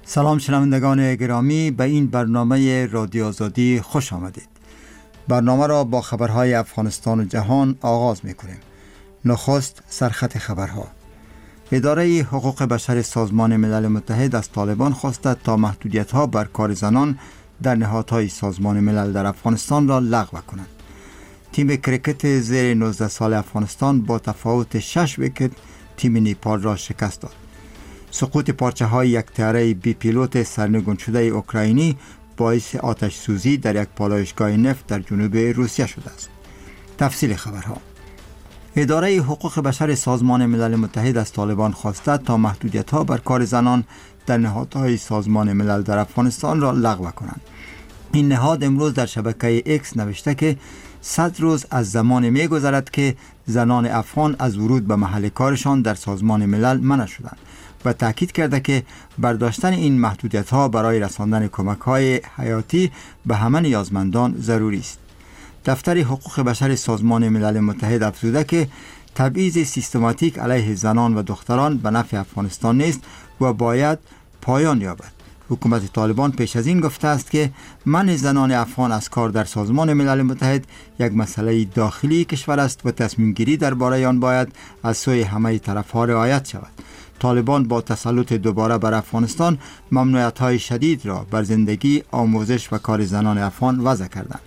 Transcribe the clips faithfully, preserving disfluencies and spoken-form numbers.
سلام شنوندگان گرامی، به این برنامه رادیو آزادی خوش آمدید. برنامه را با خبرهای افغانستان و جهان آغاز می‌کنیم. نخست سرخط خبرها. اداره حقوق بشر سازمان ملل متحد از طالبان خواسته تا محدودیت‌ها بر کار زنان در نهادهای سازمان ملل در افغانستان را لغو کنند. تیم کرکت زیر نوزده سال افغانستان با تفاوت شش ویکت تیم نیپال را شکست داد. سقوط پارچه های یک طیاره بی پیلوت سرنگون شده اوکراینی باعث آتش سوزی در یک پالایشگاه نفت در جنوب روسیه شده است. تفصیل خبرها. اداره حقوق بشر سازمان ملل متحد از طالبان خواسته تا محدودیت‌ها بر کار زنان در نهادهای سازمان ملل در افغانستان را لغو کنند. این نهاد امروز در شبکه ایکس نوشته که صد روز از زمان می‌گذرد که زنان افغان از ورود به محل کارشان در سازمان ملل منع شدند و تاکید کرده که برداشتن این محدودیت‌ها برای رساندن کمک‌های حیاتی به همه نیازمندان ضروری است. دفتر حقوق بشر سازمان ملل متحد افزوده که تبعیض سیستماتیک علیه زنان و دختران به نفع افغانستان نیست و باید پایان یابد. حکومت طالبان پیش از این گفته است که منع زنان افغان از کار در سازمان ملل متحد یک مسئله داخلی کشور است و تصمیم گیری درباره آن باید از سوی همه طرف‌ها رعایت شود. طالبان با تسلط دوباره بر افغانستان ممنوعیت‌های شدید را بر زندگی، آموزش و کار زنان افغان وضع کردند.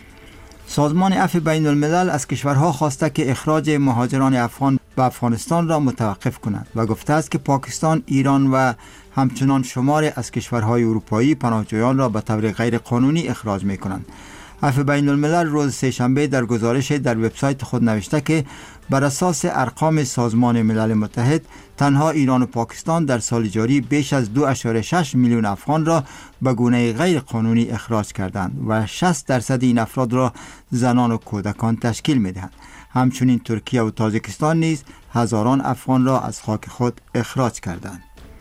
سازمان عفو بین الملل از کشورها خواسته که اخراج مهاجران افغان به افغانستان را متوقف کنند و گفته است که پاکستان، ایران و همچنان شمار از کشورهای اروپایی پناهجویان را به طور غیر قانونی اخراج می کنند. عفو بین الملل روز سه‌شنبه در گزارش در وبسایت خود نوشته که بر اساس ارقام سازمان ملل متحد تنها ایران و پاکستان در سال جاری بیش از دو ممیز شش میلیون افغان را به گونه غیر قانونی اخراج کردند و شصت درصد این افراد را زنان و کودکان تشکیل می‌دهند. همچنین ترکیه و تاجیکستان نیز هزاران افغان را از خاک خود اخراج کردند.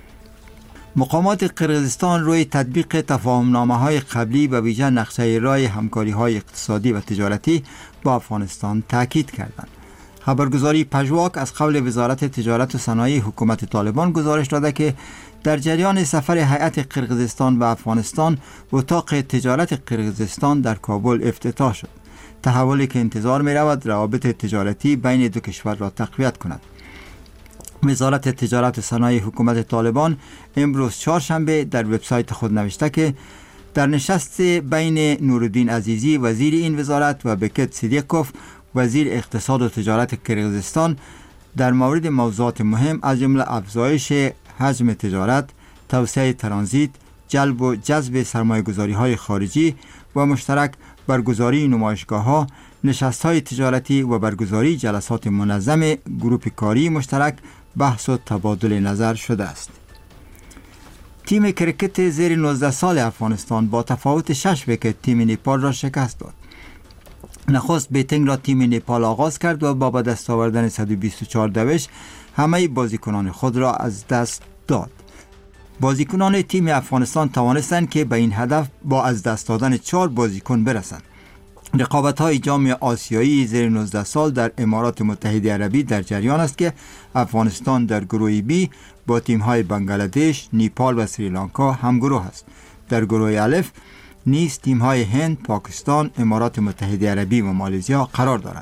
مقامات قرقیزستان روی تطبیق تفاهم‌نامه‌های قبلی و ویژه نقشه راه همکاری‌های اقتصادی و تجارتی با افغانستان تاکید کردند. خبرگزاری پژواک از قول وزارت تجارت و صنایع حکومت طالبان گزارش داده که در جریان سفر هیئت قرقیزستان به افغانستان اتاق تجارت قرقیزستان در کابل افتتاح شد. تحولی که انتظار می رود روابط تجارتی بین دو کشور را تقویت کند. وزارت تجارت و صنایع حکومت طالبان امروز چهارشنبه در وبسایت خود نوشته که در نشست بین نورالدین عزیزی وزیر این وزارت و بکت صدیقوف وزیر اقتصاد و تجارت قرقیزستان در مورد موضوعات مهم از جمله افزایش حجم تجارت، توسعه ترانزیت، جلب و جذب سرمایه‌گذاری‌های خارجی و مشترک برگزاری نمایشگاه‌ها، نشست‌های تجارتی و برگزاری جلسات منظم گروه کاری مشترک بحث و تبادل نظر شده است. تیم کرکت زیر نوزده سال افغانستان با تفاوت شش ویکت تیم نیپال را شکست داد. نخست بیتینگ را تیم نیپال آغاز کرد و با به دست آوردن صد و بیست و چهار دوش همه بازیکنان خود را از دست داد. بازیکنان تیم افغانستان توانستند که به این هدف با از دست دادن چهار بازیکن برسند. رقابت‌های جام آسیایی زیر نوزده سال در امارات متحده عربی در جریان است که افغانستان در گروه بی با تیم‌های بنگلادش، نیپال و سریلانکا همگروه است. در گروه الف نیز تیم‌های هند، پاکستان، امارات متحده عربی و مالزیا قرار دارند.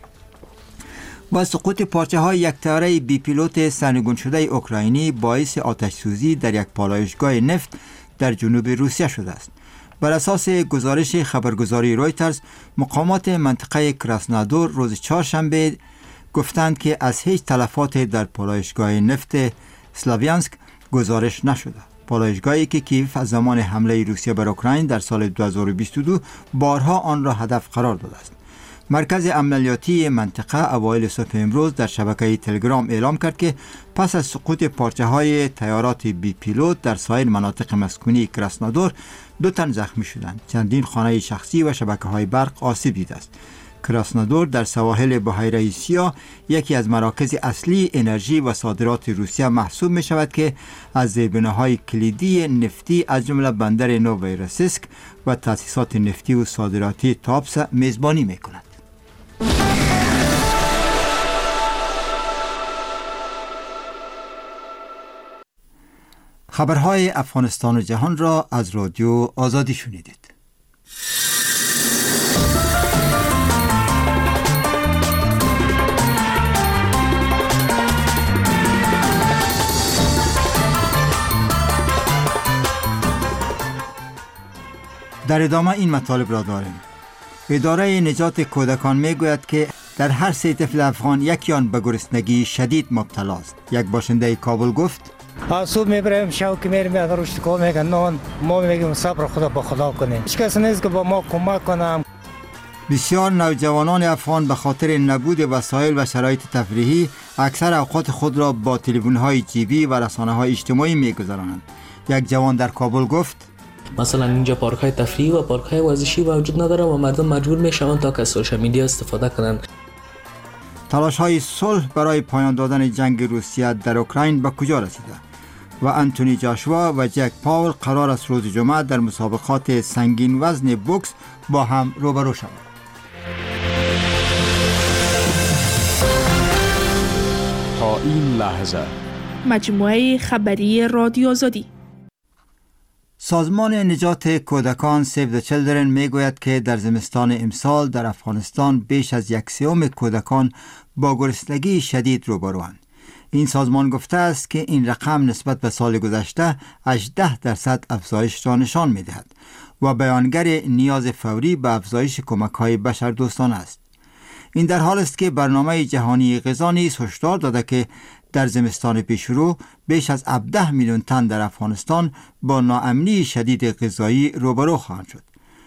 با سقوط پارچه‌های یک طیاره بی پیلوت سرنگون شده اوکراینی باعث آتش سوزی در یک پالایشگاه نفت در جنوب روسیه شده است. بر اساس گزارش خبرگزاری رویترز، مقامات منطقه کراسنادور روز چهارشنبه گفتند که از هیچ تلفات در پالایشگاه نفت سلاویانسک گزارش نشده. پالایشگاهی که کیف از زمان حمله روسیه بر اوکراین در سال دو هزار و بیست و دو بارها آن را هدف قرار داده است. مرکز عملیاتی منطقه اوایل صبح امروز در شبکه تلگرام اعلام کرد که پس از سقوط پارچه های تیارات بی پیلوت در سایر مناطق مسکونی کراسنادور دو تن زخمی شدند. چندین خانه شخصی و شبکه های برق آسیب دیده است. کراسنادور در سواحل بحیره سیاه یکی از مراکز اصلی انرژی و صادرات روسیه محسوب می شود که از زیربناهای کلیدی نفتی از جمله بندر نوویروسیسک و تأسیسات نفتی و صادراتی تابس میزبانی می کند. خبرهای افغانستان و جهان را از رادیو آزادی شنیدید. در ادامه این مطالب را داریم. اداره نجات کودکان می گوید که در هر سه طفل افغان یکی آن به گرسنگی شدید مبتلا است. یک باشنده کابل گفت: صبح میبریم شب که میریم اگر روش کار میگن نان ما میگیم صبر خدا با خدا کنیم، هیچ کس نیست که با ما کمک کنم. بسیار نوجوانان افغان به خاطر نبود وسایل و شرایط تفریحی اکثر اوقات خود را با تلفن‌های جیبی و رسانه‌های اجتماعی می‌گذرانند. یک جوان در کابل گفت: مثلا اینجا پارک‌های تفریحی و پارک‌های ورزشی وجود نداره و مردم مجبور میشوند تا از سوشال میدیا استفاده کنند. تلاش‌های صلح برای پایان دادن جنگ روسیه در اوکراین به کجا رسیده؟ و انتونی جاشوا و جک پاول قرار است روز جمعه در مسابقات سنگین وزن بوکس با هم روبرو شوند. تا این لحظه مجموعه خبری رادیو آزادی. سازمان نجات کودکان سیو د چیلدرن میگوید که در زمستان امسال در افغانستان بیش از یک سوم کودکان با گرسنگی شدید روبروند. این سازمان گفته است که این رقم نسبت به سال گذشته هجده درصد افزایش را نشان می‌دهد و بیانگر نیاز فوری به افزایش کمک‌های بشردوستانه است. این در حال است که برنامه جهانی غذا نیز هشدار داده که در زمستان پیشرو بیش از هفده میلیون تن در افغانستان با ناامنی شدید غذایی روبرو خواهند شد.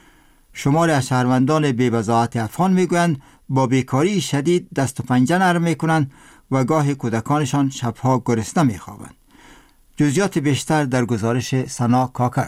شمار از شهروندان بی‌وضاحت افغان میگویند با بیکاری شدید دست و پنجه نرم میکنند و گاه کودکانشان شبها گرسنه میخوابند. جزئیات بیشتر در گزارش سنا کاکر.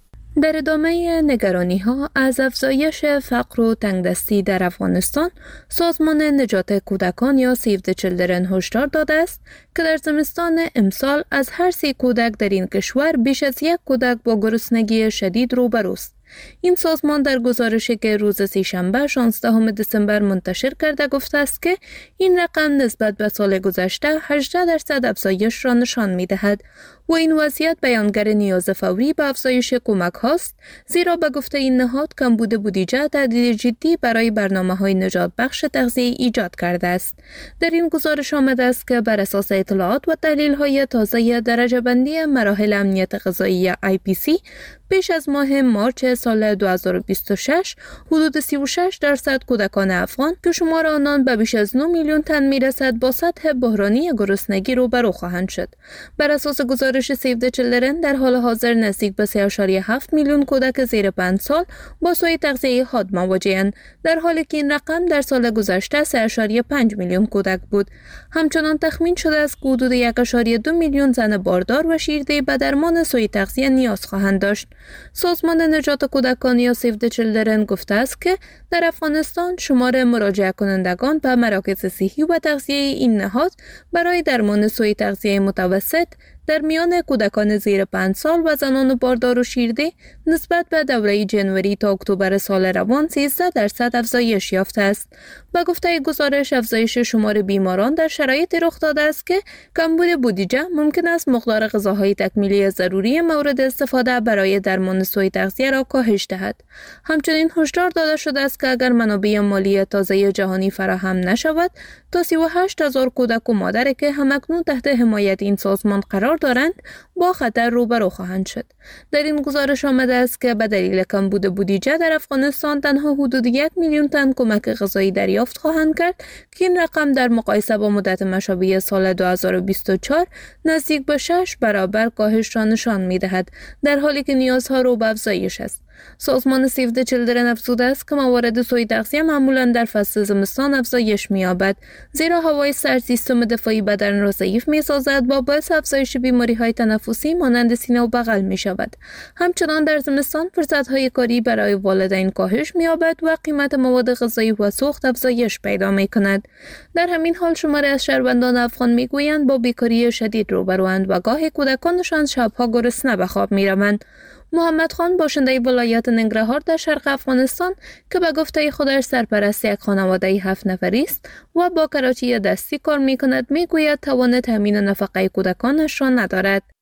در ادامه نگرانی ها از افزایش فقر و تنگدستی در افغانستان، سازمان نجات کودکان یا سیو د چیلدرن هشدار داده است که در زمستان امسال از هر سی کودک در این کشور بیش از یک کودک با گرسنگی شدید روبروست. این سازمان در گزارشی که روز سه‌شنبه شانزدهم دسامبر منتشر کرده گفته است که این رقم نسبت به سال گذشته هجده درصد افزایش را نشان می‌دهد و این وضعیت بیانگر نیاز فوری به افزایش کمک هاست، زیرا به گفته این نهاد کمبود بودجه تهدید جدی برای برنامه‌های نجات بخش تغذیه ایجاد کرده است. در این گزارش آمده است که بر اساس اطلاعات و تحلیل‌های تازه درجه بندی مراحل امنیت غذایی آی پی سی، پیش از ماه مارچ سال دو هزار و بیست و شش حدود سی و شش درصد کودکان افغان که شمار آنان به بیش از نه میلیون تن میرسد با سطح بحرانی گرسنگی روبرو خواهند شد. بر اساس گزارش سیو د چیلدرن در حال حاضر نزدیک به سه ممیز هفت میلیون کودک زیر پنج سال با سوء تغذیه حاد مواجه‌اند، در حالی که این رقم در سال گذشته سه ممیز پنج میلیون کودک بود. همچنان تخمین شده است که حدود یک ممیز دو میلیون زن باردار و شیردهی به درمان سوء تغذیه نیاز خواهند داشت. سازمان نجات کودکان یا سیو د چیلدرن گفته است که در افغانستان شمار مراجعه کنندگان به مراکز صحی و تغذیه این نهاد برای درمان سوء تغذیه متوسط در میان کودکان زیر پنج سال و زنان باردار و شیرده نسبت به دوره جنوری تا اکتبر سال روان سیزده درصد افزایش یافته است. با گفته گزارش، افزایش شمار بیماران در شرایطی رخ داده است که کمبود بودجه ممکن است مقدار غذاهای تکمیلی ضروری مورد استفاده برای درمان سوء تغذیه را کاهش دهد. همچنین هشدار داده شده است که اگر منابع مالی تازه جهانی فراهم نشود، تا سی و هشت هزار کودک و مادر که همکنون تحت حمایت این سازمان قرار دارند با خطر روبرو خواهند شد. در این گزارش آمده است که به دلیل کمبود بودجه در افغانستان تنها حدود یک میلیون تن کمک غذایی دریافت خواهند کرد که این رقم در مقایسه با مدت مشابه سال دو هزار و بیست و چهار نزدیک به شش برابر کاهش را نشان می‌دهد، در حالی که نیازها رو به افزایش است. سازمان سیو د چیلدرن افزوده است که موارد سوء تغذیه معمولا در فصل زمستان افزایش می‌یابد، زیرا هوای سرد سیستم دفاعی بدن را ضعیف می‌سازد و باعث افزایش بیماری‌های تنفسی مانند سینه و بغل می‌شود. همچنان در زمستان فرصت‌های کاری برای والدین کاهش می‌یابد و قیمت مواد غذایی و سوخت افزایش پیدا می‌کند. در همین حال شماری از شهروندان افغان می‌گویند با بیکاری شدید روبروند و گاه کودکانشان شب‌ها گرسنه به خواب می‌روند. محمد خان باشنده ولایت ننگرهار در شرق افغانستان که به گفته خودش سرپرست یک خانواده هفت نفری است و با کراچی دستی کار می‌کند، می‌گوید توان تامین نفقه کودکانش را ندارد.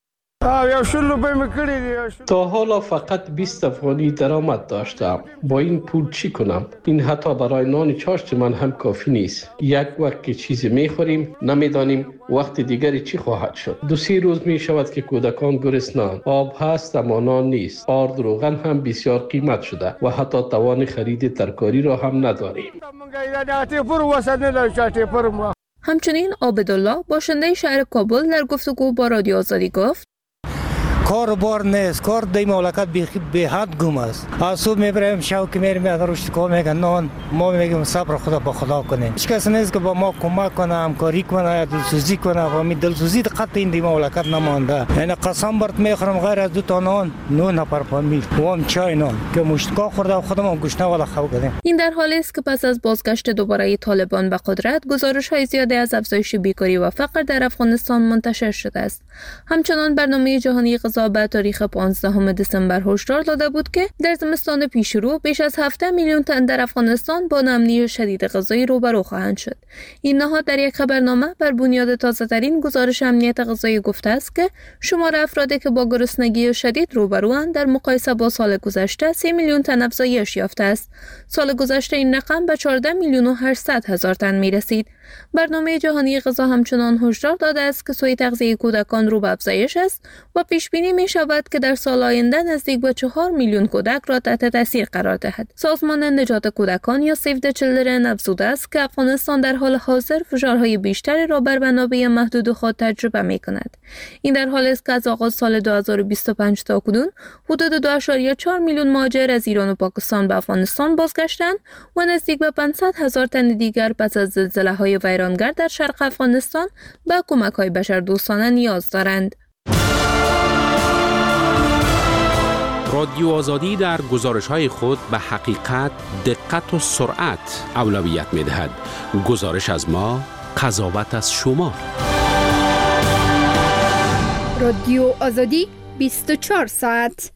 تا حالا فقط بیست افغانی درآمد داشتم. با این پول چی کنم؟ این حتی برای نان چاشت من هم کافی نیست. یک وقت که چیزی میخوریم نمیدانیم وقت دیگری چی خواهد شد. دو سه روز می شود که کودکان گرسنان. آب هست اما نان نیست. آرد روغن هم بسیار قیمت شده و حتی توان خرید ترکاری را هم نداریم. همچنین عابدالله باشنده شهر کابل در گفتگو با رادیو آزادی گفت کار بار نیست، کار در این مملکت به حد گم است. از صبح میبریم شب که میریم از روش کار میگن نان، ما میگیم صبر خدا با خدا کنیم. هیچ کس نیست که با ما کمک کنه، همکاری کنه، دلسوزی کنه. و می دلسوزی قط این در مملکت نمانده. یعنی قسم برات میخورم غیر از دو تا نان نه نفر فامیل و هم چای نان که مشتکا خورده و خودم هم گوشت والا خو کردیم. این در حالی است که پس از بازگشت دوباره طالبان به قدرت گزارش های زیادی از افزایش بیکاری و فقر در افغانستان منتشر شده است. همچنان برنامه جهانی به تاریخ پانزدهم دسامبر هشدار داده بود که در زمستان پیشرو بیش از هفت میلیون تن در افغانستان با ناامنی شدید غذایی روبرو خواهند شد. این نهاد در یک خبرنامه بر بنیاد تازه‌ترین گزارش امنیت غذایی گفته است که شمار افرادی که با گرسنگی شدید روبروند در مقایسه با سال گذشته سه میلیون تن افزایش یافته است. سال گذشته این رقم به چهارده میلیون و هشتصد هزار تن می رسید. برنامه جهانی غذا همچنان هشدار داده است که سوء تغذیه کودکان رو به افزایش است و پیش بینی می شود که در سال آینده نزدیک به چهار میلیون کودک را تحت تاثیر قرار دهد. سازمان نجات کودکان یا سیو د چیلدرن افزوده است که افغانستان در حال حاضر فشارهای بیشتری را بر منابع محدود خود تجربه می کند. این در حالی است که از آغاز سال دو هزار و بیست و پنج تا کنون حدود دو ممیز چهار میلیون مهاجر از ایران و پاکستان به افغانستان بازگشتند و نزدیک به پانصد هزار تن دیگر پس از زلزله‌های ویرانگر در شرق افغانستان به کمک‌های بشردوستانه نیاز دارند. رادیو آزادی در گزارش‌های خود به حقیقت، دقت و سرعت اولویت می‌دهد. گزارش از ما، قضاوت از شما. رادیو آزادی بیست و چهار ساعت.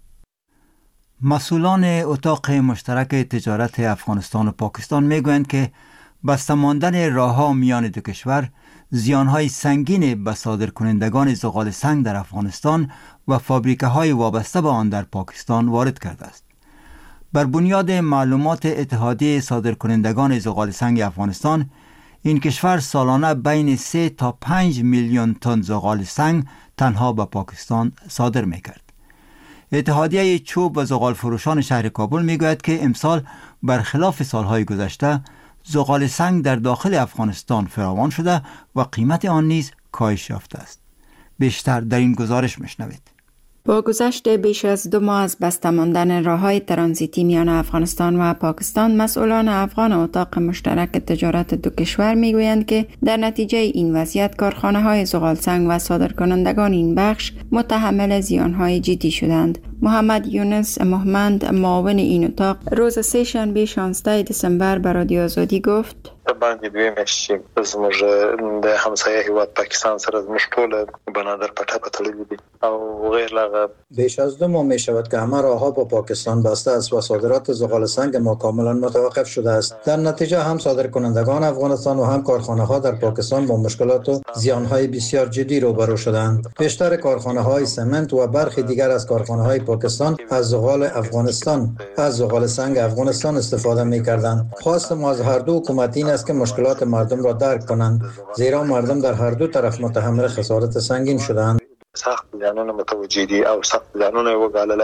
مسئولان اتاق مشترک تجارت افغانستان و پاکستان میگویند که بسته ماندن راه‌ها میان دو کشور زیانهای سنگین به صادرکنندگان زغال سنگ در افغانستان و فابریکه‌های وابسته به آن در پاکستان وارد کرده است. بر بنیاد معلومات اتحادیه صادرکنندگان زغال سنگ افغانستان، این کشور سالانه بین سه تا پنج میلیون تن زغال سنگ تنها به پاکستان صادر می‌کرد. اتحادیه چوب و زغال فروشان شهر کابل میگوید که امسال برخلاف سالهای گذشته زغال سنگ در داخل افغانستان فراوان شده و قیمت آن نیز کاهش یافته است. بیشتر در این گزارش میشنوید. با گذشت بیش از دو ماه از بسته ماندن راه‌های ترانزیتی میان افغانستان و پاکستان، مسئولان افغان اتاق مشترک تجارت دو کشور میگویند که در نتیجه این وضعیت کارخانه‌های زغال سنگ و صادرکنندگان این بخش متحمل زیان‌های جدی شدند. محمد یونس محمد، معاون این اتاق، روز سه شنبه شانزده دسامبر به رادیو آزادی گفت: باندې دوی مشي زموږ د همسایه هیواد پاکستان سره زموږ ټول بنادر پټه پتلې دي او غیر لاغه. بیش از دو ماه می شود که همه راه‌ها با پاکستان بسته است و صادرات زغال سنگ ما کاملا متوقف شده است. در نتیجه هم صادرکنندگان افغانستان و هم کارخانه‌ها در پاکستان با مشکلات و زیان‌های بسیار جدی روبرو شدند. بیشتر کارخانه‌های سمنت و برخی دیگر از کارخانه‌های پاکستان از زغال افغانستان از زغال سنگ افغانستان استفاده می‌کردند. خواست ما از هر دو حکومت این است که مشکلات مردم را درک کنند، زیرا مردم در هر دو طرف متحمل خسارت سنگین شدند. سخت زیانونه متوجه دي او سخت زیانونه وګالله.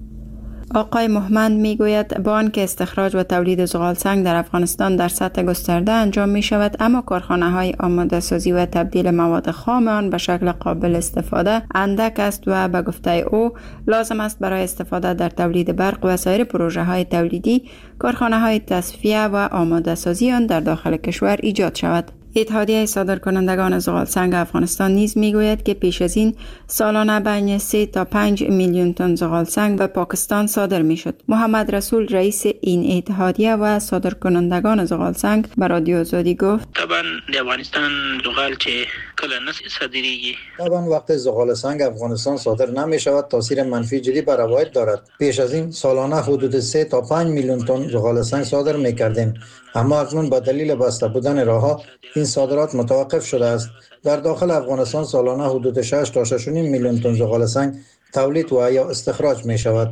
آقای محمد میگوید با آنکه استخراج و تولید زغال سنگ در افغانستان در سطح گسترده انجام می شود، اما کارخانه های آماده سازی و تبدیل مواد خام آن به شکل قابل استفاده اندک است و به گفته او لازم است برای استفاده در تولید برق و سایر پروژه های تولیدی کارخانه های تصفیه و آماده سازی آن در داخل کشور ایجاد شود. اتحادیه صادرکنندگان زغال سنگ افغانستان نیز میگوید که پیش از این سالانه بین سه تا پنج میلیون تن زغال سنگ به پاکستان صادر میشد. محمد رسول رئیس این اتحادیه و صادرکنندگان زغال سنگ به رادیو آزادی گفت: طبعا د افغانستان زغال چې کله نه صادریږي. طبعا وقت زغال سنگ افغانستان صادر نمی شود تاثیر منفی جدی بر روایت دارد. پیش از این سالانه حدود سه تا پنج میلیون تن زغال سنگ صادر می کردیم، اما اکنون با دلیل بسته بودن راهها این صادرات متوقف شده است. در داخل افغانستان سالانه حدود شش تا شش و نیم میلیون تن زغال سنگ تولید و یا استخراج می شود.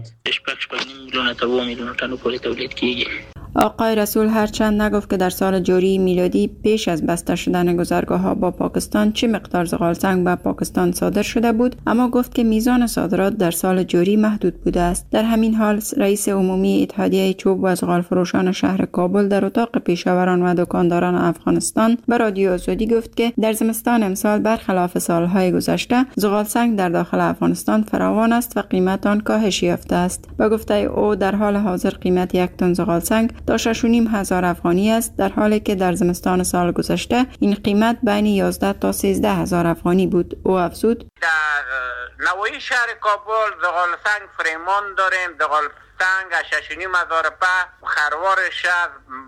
میلیون تا دو میلیون تن پولی تولید کیږي. آقای رسول هرچند نگفت که در سال جاری میلادی پیش از بسته شدن گذرگاه‌ها با پاکستان چه مقدار زغال سنگ به پاکستان صادر شده بود، اما گفت که میزان صادرات در سال جاری محدود بوده است. در همین حال رئیس عمومی اتحادیه چوب و زغال فروشان شهر کابل در اتاق پیشاوران و دکانداران افغانستان به رادیو آزادی گفت که در زمستان امسال برخلاف سالهای گذشته زغال سنگ در داخل افغانستان فراوان است و قیمت آن کاهش یافته است. با گفته او در حال حاضر قیمت یک تن زغال سنگ تا شش و نیم هزار افغانی است، در حالی که در زمستان سال گذشته این قیمت بین یازده تا سیزده هزار افغانی بود. او افزود: در نواحی شهر کابل زغال سنگ فریمان داریم. زغال سنگ شش و نیم هزار په خروار شهر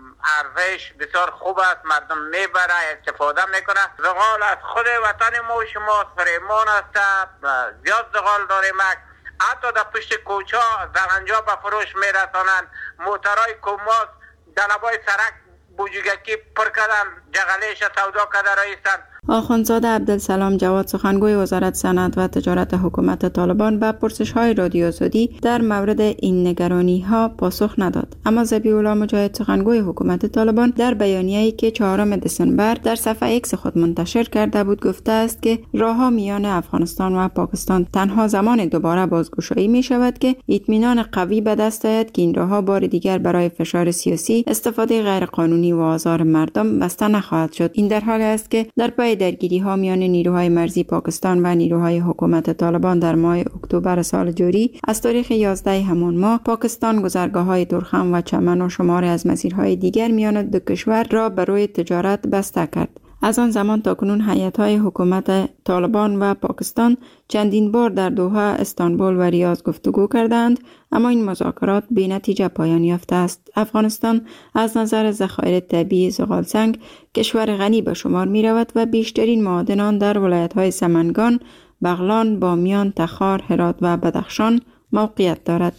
ارزش بسیار خوب است، مردم میبره استفاده میکنه. زغال از خود وطن ما و شما فریمان است، زیاد زغال داریم. حتی در پشت کوچه زغنجا به فروش میرسانند. موترهای کماس دلبای سرک بوجوگکی پر کردن، جغلیش سودا کرده رایستن. آخوندزاده عبدالسلام جواد سخنگوی وزارت صنعت و تجارت حکومت طالبان به پرسش‌های رادیو آزادی در مورد این نگرانی‌ها پاسخ نداد، اما ذبیح الله مجاهد سخنگوی حکومت طالبان در بیانیه‌ای که چهارم دسامبر در صفحه ایکس خود منتشر کرده بود گفته است که راه‌ها میان افغانستان و پاکستان تنها زمان دوباره بازگشایی می‌شود که اطمینان قوی به دست آید که این راه‌ها بار دیگر برای فشار سیاسی، استفاده غیرقانونی و آزار مردم بسته نخواهد شد. این در حالی است که در پی درگیری ها میان نیروهای مرزی پاکستان و نیروهای حکومت طالبان در ماه اکتبر سال جاری از تاریخ یازده همان ماه پاکستان گذرگاه‌های درخم و چمن و شماری از مسیرهای دیگر میان دو کشور را برای تجارت بسته کرد. از آن زمان تا کنون هیئت‌های حکومت طالبان و پاکستان چندین بار در دوحه، استانبول و ریاض گفتگو کردند، اما این مذاکرات بی نتیجه پایان یافته است. افغانستان از نظر ذخایر طبیعی زغال سنگ کشور غنی به شمار می رود و بیشترین معادن در ولایت‌های سمنگان، بغلان، بامیان، تخار، هرات و بدخشان موقعیت دارد.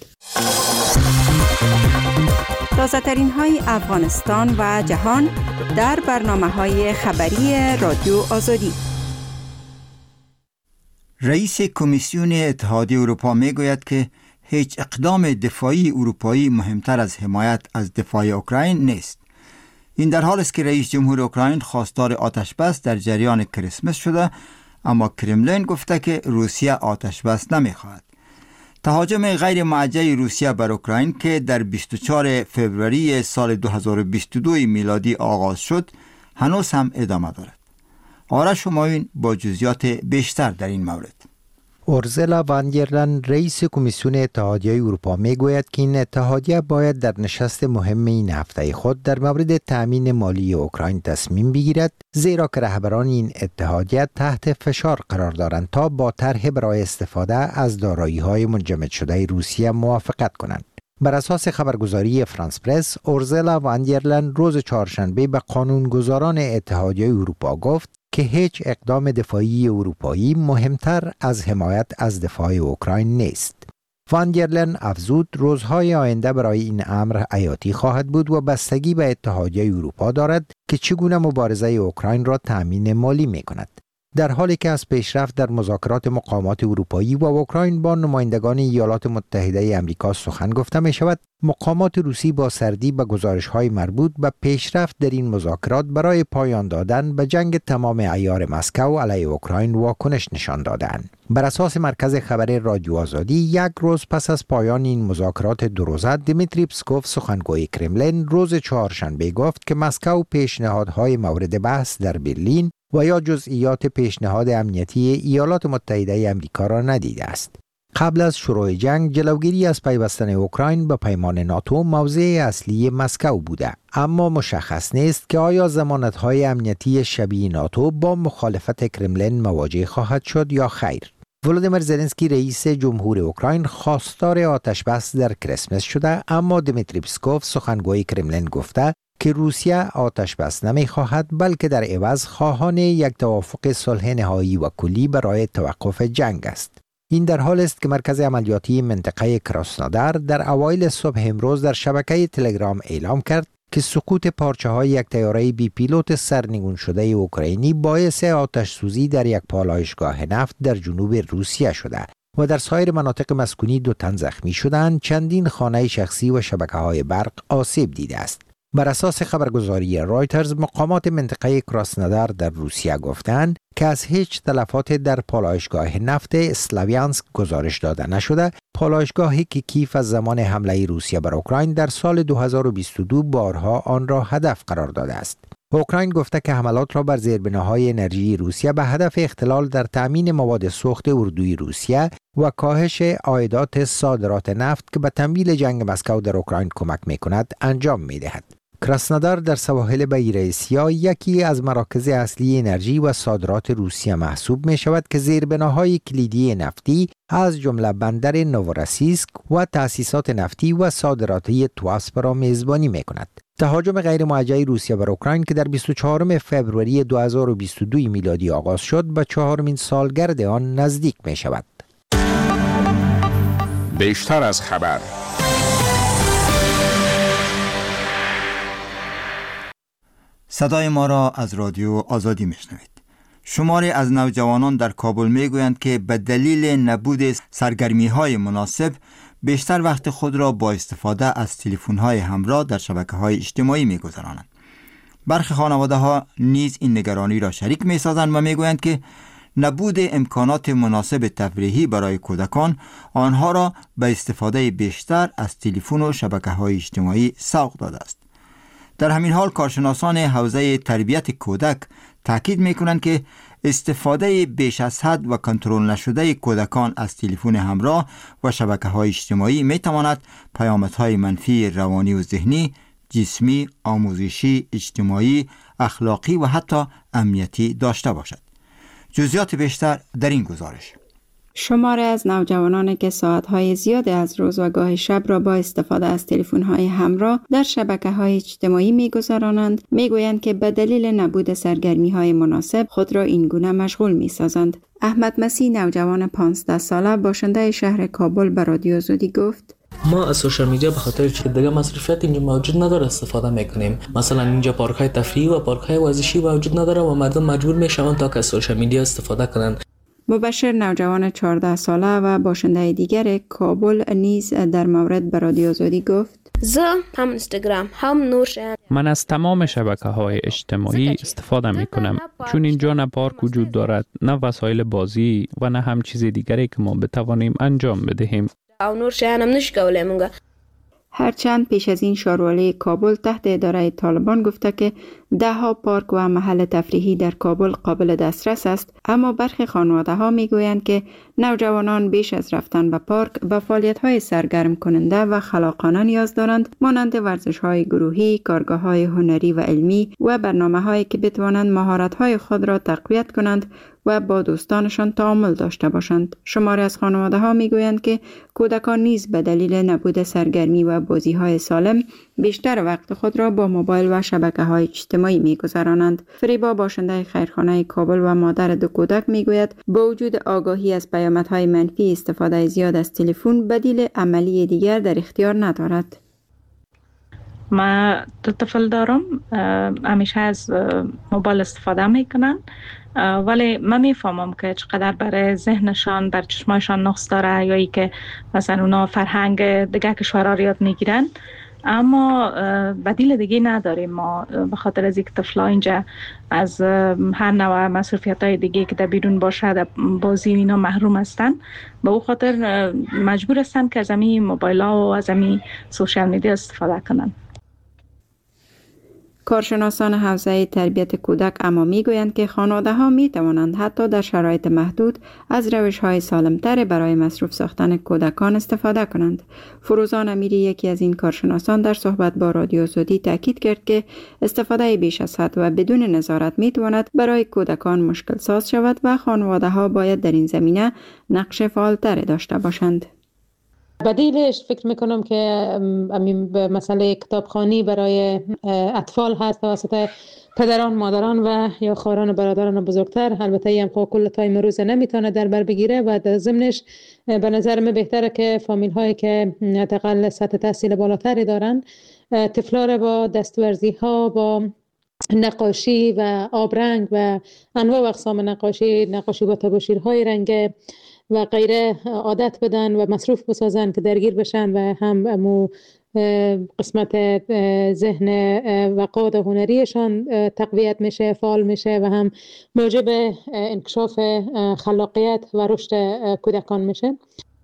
تازه ترین های افغانستان و جهان در برنامه های خبری رادیو آزادی. رئیس کمیسیون اتحادیه اروپا می گوید که هیچ اقدام دفاعی اروپایی مهمتر از حمایت از دفاع اوکراین نیست. این در حالی است که رئیس جمهور اوکراین خواستار آتش بس در جریان کریسمس شده، اما کرملین گفته که روسیه آتش بس نمی خواهد. تهاجم غیر موجه روسیه بر اوکراین که در بیست و چهارم فوریه سال دو هزار و بیست و دو میلادی آغاز شد هنوز هم ادامه دارد. آرش همایون با جزئیات بیشتر در این مورد. اورزلا وان در لین رئیس کمیسیون اتحادیه اروپا میگوید که این اتحادیه باید در نشست مهم این هفته خود در مورد تأمین مالی اوکراین تصمیم بگیرد، زیرا که رهبران این اتحادیه تحت فشار قرار دارند تا با طرح برای استفاده از دارایی‌های منجمد شده روسیه موافقت کنند. بر اساس خبرگزاری فرانس پرس، اورزلا وان در لین روز چهارشنبه به قانونگذاران اتحادیه اروپا گفت که هیچ اقدام دفاعی اروپایی مهمتر از حمایت از دفاع اوکراین نیست. وان در لین افزود روزهای آینده برای این امر حیاتی خواهد بود و بستگی به اتحادیه اروپا دارد که چگونه مبارزه اوکراین را تأمین مالی می کند. در حالی که از پیشرفت در مذاکرات مقامات اروپایی و اوکراین با نمایندگان ایالات متحده آمریکا سخن گفته می شود، مقامات روسی با سردی به گزارش‌های مربوط به پیشرفت در این مذاکرات برای پایان دادن به جنگ تمام عیار مسکو علیه اوکراین واکنش نشان دادند. بر اساس مرکز خبر رادیو آزادی، یک روز پس از پایان این مذاکرات دو روزه، دیمیتری پسکوف سخنگوی کرملین روز چهارشنبه گفت که مسکو پیشنهادهای مورد بحث در برلین و یا جزئیات پیشنهاد امنیتی ایالات متحده آمریکا را ندیده است. قبل از شروع جنگ، جلوگیری از پیوستن اوکراین به پیمان ناتو موضع اصلی مسکو بوده، اما مشخص نیست که آیا ضمانت‌های امنیتی شبیه ناتو با مخالفت کرملین مواجه خواهد شد یا خیر. ولودیمیر زلنسکی رئیس جمهور اوکراین خواستار آتش بس در کریسمس شده، اما دیمیتری پسکوف سخنگوی کرملین گفته که روسیه آتش بس نمی خواهد، بلکه در عوض خواهان یک توافق صلح نهایی و کلی برای توقف جنگ است. این در حال است که مرکز عملیاتی منطقه کراسنودار در اوایل صبح امروز در شبکه تلگرام اعلام کرد که سقوط پارچه های یک طیاره بی پیلوت سرنگون شده اوکراینی باعث آتش سوزی در یک پالایشگاه نفت در جنوب روسیه شده و در سایر مناطق مسکونی دو تن زخمی شدند. چندین خانه شخصی و شبکه های برق آسیب دیده است. بر اساس خبرگزاری رایترز، مقامات منطقه کراسنودار در روسیه گفتند که از هیچ تلفات در پالایشگاه نفت اسلاویانسک گزارش داده نشده، پالایشگاهی که کیف از زمان حمله روسیه بر اوکراین در سال دو هزار و بیست و دو بارها آن را هدف قرار داده است. اوکراین گفته که حملات را بر زیربناهای انرژی روسیه به هدف اختلال در تامین مواد سوخت اردوی روسیه و کاهش عایدات صادرات نفت که به تمویل جنگ مسکو در اوکراین کمک می‌کند انجام می‌دهد. کراسنودار در سواحل بحیره سیاه یکی از مراکز اصلی انرژی و صادرات روسیه محسوب می شود که زیربناهای کلیدی نفتی از جمله بندر نووراسیسک و تأسیسات نفتی و صادراتی تواسپ را میزبانی می کند. تهاجم غیر موجه روسیه بر اوکراین که در بیست و چهارم فوریه دو هزار و بیست و دو میلادی آغاز شد، به چهارمین سالگرد آن نزدیک می شود. بیشتر از خبر. صدای ما را از رادیو آزادی میشنوید. شماری از نوجوانان در کابل میگویند که به دلیل نبود سرگرمی‌های مناسب بیشتر وقت خود را با استفاده از تلفن‌های همراه در شبکه‌های اجتماعی می‌گذرانند. برخی خانواده‌ها نیز این نگرانی را شریک می‌سازند و میگویند که نبود امکانات مناسب تفریحی برای کودکان آنها را به استفاده بیشتر از تلفن و شبکه‌های اجتماعی سوق داده است. در همین حال کارشناسان حوزه تربیت کودک تاکید می‌کنند که استفاده بیش از حد و کنترل نشده کودکان از تلفن همراه و شبکه‌های اجتماعی می‌تواند پیامدهای منفی روانی و ذهنی، جسمی، آموزشی، اجتماعی، اخلاقی و حتی امنیتی داشته باشد. جزئیات بیشتر در این گزارش. شماری از نوجوانانی که ساعتهای زیادی از روز و گاه شب را با استفاده از تلفن‌های همراه در شبکه‌های اجتماعی می‌گذرانند، می‌گویند که به دلیل نبود سرگرمی‌های مناسب خود را این گونه مشغول می‌سازند. احمد مسیح، نوجوان پانزده ساله باشنده شهر کابل، به رادیو آزادی گفت: ما از سوشال میدیا به خاطر که دیگه مصرفیت اینجا موجود نداره استفاده میکنیم. مثلا اینجا پارک‌های تفریحی و پارک‌های ورزشی موجود نداره و مردم مجبور میشن تا که از سوشال میدیا استفاده کنن. مبشر، نوجوان چهارده ساله و باشنده دیگر کابل نیز در مورد به رادیو آزادی گفت: زه هم اینستاگرام هم نورشن. من از تمام شبکه‌های اجتماعی استفاده میکنم، چون اینجا نه پارک وجود دارد، نه وسایل بازی و نه هم چیز دیگری که ما بتوانیم انجام بدهیم. او نورشن هم نشکوله منگه. هرچند پیش از این شاروالی کابل تحت اداره طالبان گفته که ده ها پارک و محل تفریحی در کابل قابل دسترس است، اما برخی خانواده ها می گویند که نوجوانان بیش از رفتن به پارک به فعالیت های سرگرم کننده و خلاقانه نیاز دارند، مانند ورزش های گروهی، کارگاه های هنری و علمی و برنامه هایی که بتوانند مهارت های خود را تقویت کنند و با دوستانشان تعامل داشته باشند. شماری از خانواده ها می گویند که کودکان نیز به دلیل نبود سرگرمی و بازی های سالم بیشتر وقت خود را با موبایل و شبکه های اجتماعی می گذرانند. فریبا، باشنده خیرخانه کابل و مادر دو کودک، می گوید با وجود آگاهی از پیامدهای منفی استفاده زیاد از تلفن، بدیل عملی دیگر در اختیار ندارد. ما دو طفل دارم، همیشه از موبایل استفاده میکنن، ولی من میفهمم که چقدر برای ذهنشان، بر چشمایشان نقص داره، یا ای که مثلا اونا فرهنگ دیگه کشورها رو یاد میگیرن، اما بدیل دیگه نداریم ما، به خاطر از اینکه طفلا اینجا از هر نوع مصرفیت های دیگه که در بیرون باشه، در بازی اینا محروم هستن. به او خاطر مجبور هستن که از همین موبایل ها و از همین سوشال میدیا استفاده کنن. کارشناسان حوزه تربیت کودک اما میگویند که خانواده ها می توانند حتی در شرایط محدود از روش های سالمتر برای مصروف ساختن کودکان استفاده کنند. فروزان امیری، یکی از این کارشناسان، در صحبت با رادیو آزادی تاکید کرد که استفاده بیش از حد و بدون نظارت می تواند برای کودکان مشکل ساز شود و خانواده ها باید در این زمینه نقش فعالتر داشته باشند. بدیلش فکر میکنم که مسئله کتابخوانی برای اطفال هست توسط پدران، مادران و یا خواهران و برادران بزرگتر. البته این هم کل تایم روز نمیتونه در بر بگیره و در ضمنش به نظر من بهتره که فامیل هایی که حداقل سطح تحصیل بالاتری دارن طفلا را با دستورزی ها، با نقاشی و آبرنگ و انواع و اقسام نقاشی، نقاشی با تباشیرهای رنگ و غیره عادت بدن و مصروف بسازن که درگیر بشن و هم امو قسمت ذهن و قدرت هنریشان تقویت میشه، فعال میشه و هم موجب انکشاف خلاقیت و رشد کودکان میشه.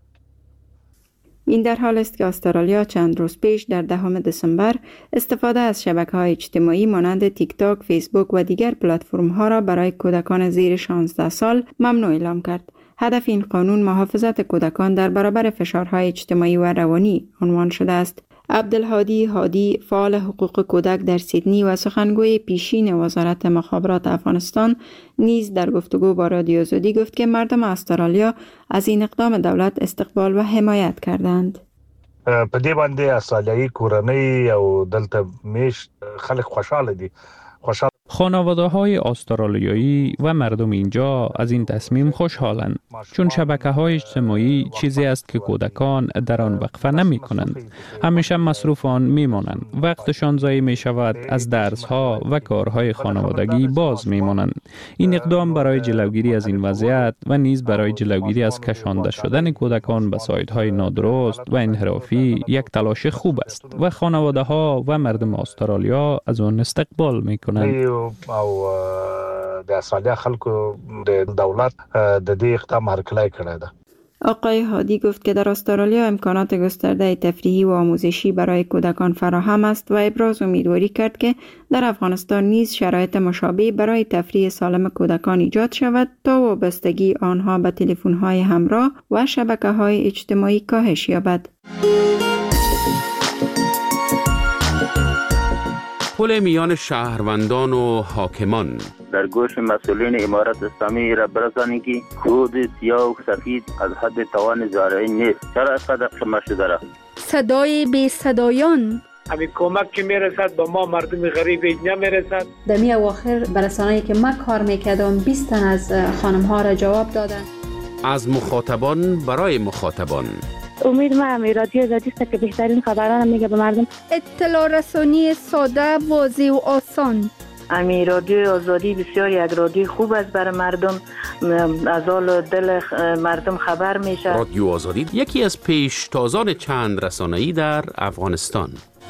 این در حال است که استرالیا چند روز پیش در دهم دسامبر استفاده از شبکه‌های اجتماعی مانند تیک تاک، فیسبوک و دیگر پلتفرم‌ها را برای کودکان زیر شانزده سال ممنوع اعلام کرد. هدف این قانون محافظت کودکان در برابر فشارهای اجتماعی و روانی عنوان شده است. عبدالهادی هادی، فعال حقوق کودک در سیدنی و سخنگوی پیشین وزارت مخابرات افغانستان، نیز در گفتگو با رادیو آزادی گفت که مردم استرالیا از این اقدام دولت استقبال و حمایت کردند. په دې باندې استرالیایي کورنۍ او دلته میشت خلک خوشاله دي. خوشحال خانواده های استرالیایی و مردم اینجا از این تصمیم خوشحالند، چون شبکه های اجتماعی چیزی است که کودکان در آن وقفه نمی کنند. همیشه مصروف آن می مانند. وقتشان ضایع می شود، از درس ها و کارهای خانوادگی باز می مانند. این اقدام برای جلوگیری از این وضعیت و نیز برای جلوگیری از کشانده شدن کودکان به سایت های نادرست و انحرافی یک تلاش خوب است و خانواده ها و مردم استرالیا از آن استقبال می کنند. او د استرالیا خلکو د دولت د دې اقدام هرکلی کړی ده. آقای هادی گفت که در استرالیا امکانات گسترده تفریحی و آموزشی برای کودکان فراهم است و ابراز امیدواری کرد که در افغانستان نیز شرایط مشابه برای تفریح سالم کودکان ایجاد شود تا وابستگی آنها به تلفن‌های همراه و شبکه‌های اجتماعی کاهش یابد. پل میان شهروندان و حاکمان در گوش مسئولین امارت اسلامی را برسانید که خود سیاه و سفید از حد توان زارعی نیست. چرا اینقدر خمه شده را؟ صدای بی صدایان همین کمک که میرسد به ما مردم غریب اینجا میرسد. در می اواخر برسانه‌ای که من کار میکردم بیست تن از خانم ها را جواب دادن. از مخاطبان برای مخاطبان. امید ما هم رادیو آزادی است که بهترین خبران میگه به مردم. اطلاع رسانی ساده، واضح و آسان. امی رادیو آزادی بسیار یک رادیو خوب است برای مردم، از حال دل مردم خبر میشه. رادیو آزادی یکی از پیشتازان چند رسانه‌ای در افغانستان.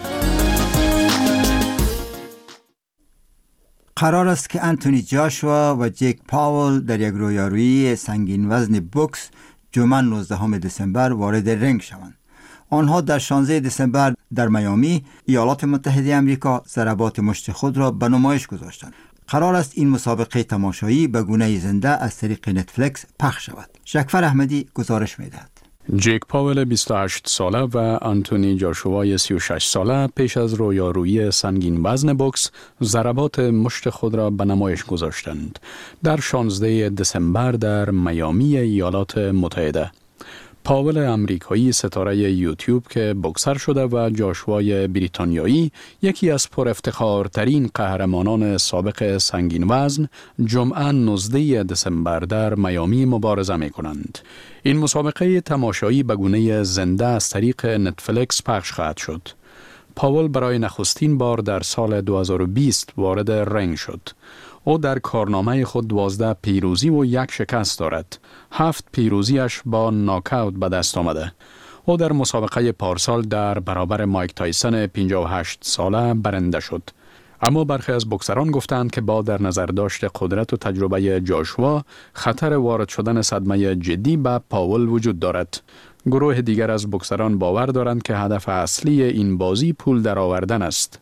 قرار است که انتونی جاشوا و جیک پاول در یک رویارویی سنگین وزن بوکس جمعه نوزدهم دسامبر وارد رنگ شوند. آنها در شانزده دسامبر در میامی ایالات متحده آمریکا ضربات مشت خود را به نمایش گذاشتند. قرار است این مسابقه تماشایی به گونه زنده از طریق نتفلیکس پخش شود. شکفر احمدی گزارش می‌دهد. جیک پاول بیست و هشت ساله و آنتونی جاشوا سی و شش ساله پیش از رویارویی سنگین وزن بوکس ضربات مشت خود را به نمایش گذاشتند در شانزده دسامبر در میامی ایالات متحده. پاول امریکایی ستاره یوتیوب که بوکسر شده و جاشوای بریتانیایی یکی از پر افتخارترین قهرمانان سابق سنگین وزن جمعه نوزده دسامبر در میامی مبارزه می کنند. این مسابقه تماشایی به گونه زنده از طریق نتفلیکس پخش خواهد شد. پاول برای نخستین بار در سال دو هزار و بیست وارد رنگ شد. او در کارنامه خود دوازده پیروزی و یک شکست دارد. هفت پیروزیش با ناکاوت به دست آمده. او در مسابقه پارسال در برابر مایک تایسون پنجاه و هشت ساله برنده شد. اما برخی از بوکسران گفتند که با در نظر داشت قدرت و تجربه جاشوا خطر وارد شدن صدمه جدی به پاول وجود دارد. گروه دیگر از بوکسران باور دارند که هدف اصلی این بازی پول درآوردن است.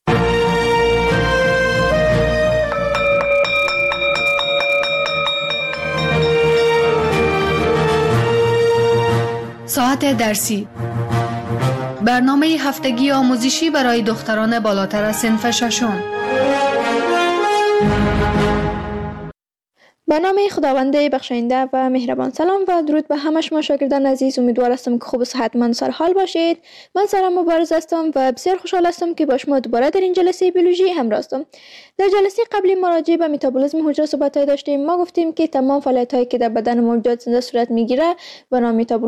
ساعت درسی، برنامه هفتگی آموزشی برای دختران بالاتر از صنف ششم. به نام خداوند بخشاینده و مهربان. سلام و درود به همه شما شاگردان عزیز. امیدوار هستم که خوب و صحتمند سر حال باشید. من سارا مبارز هستم و بسیار خوشحال هستم که با شما دوباره در این جلسه بیولوژی همراه هستم. در جلسه قبلی ما راجع به متابولیسم حجره صحبت داشتیم. ما گفتیم که تمام فعالیت‌هایی که در بدن موجودات زنده صورت میگیره به نام متابولیسم